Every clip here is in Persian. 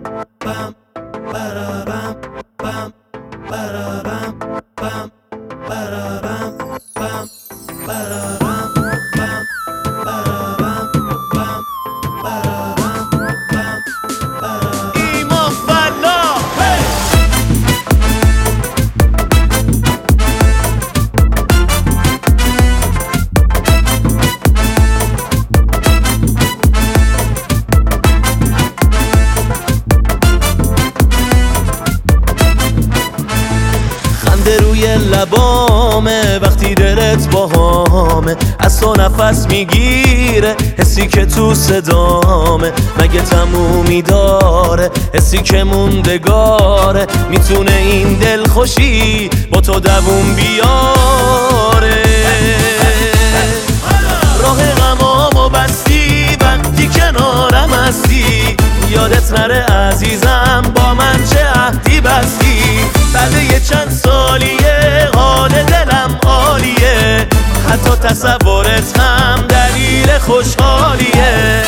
bam, ba-da-bam, bam, ba-da-bam, bam, ba-da-bam, bam, ba-da-bam, bam, ba-da-bam, bam, ba-da-bam, bam, ba-da-bam. ایمان فلاح خنده روی لبامه وقتی دلت باهامه، از تو نفس میگیره حسی که تو صدامه. مگه تمومی داره حسی که موندگاره، میتونه این دل خوشی با تو دووم بیاره. راه غمامو بستی وقتی کنارم هستی، یادت نره عزیزم با من چه عهدی بستی. بعد یه چند سالیه حال دلم عالیه، حتی تصورت هم دلیل خوشحالیه.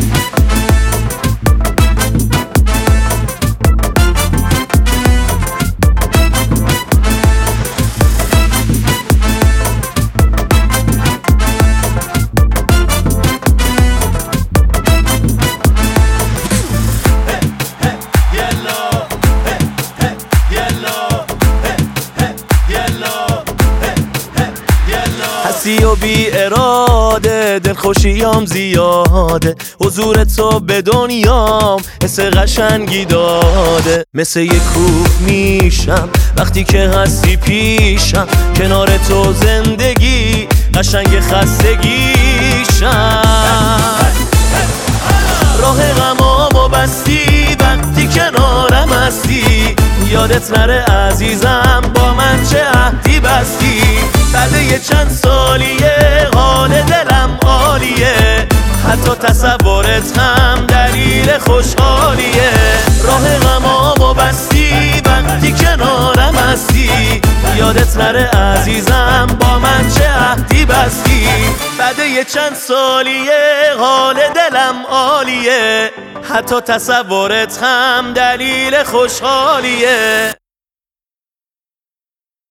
هستی و بی اراده دلخوشیام زیاده، حضور تو به دنیام حس قشنگی داده. مثل یه کوه میشم وقتی که هستی پیشم، کنار تو زندگی قشنگ خستگیشم. راه غمامو بستی وقتی کنارم هستی، یادت نره عزیزم با من چه عهدی بستی. بعد یه چند سالیه حال دلم عالیه، حتی تصورت هم دلیل خوشحالیه. راه غمامو بستی وقتی کنارم هستی، یادت نره عزیزم با من چه عهدی بستی. بعد یه چند سالیه حال دلم عالیه، حتی تصورت هم دلیل خوشحالیه.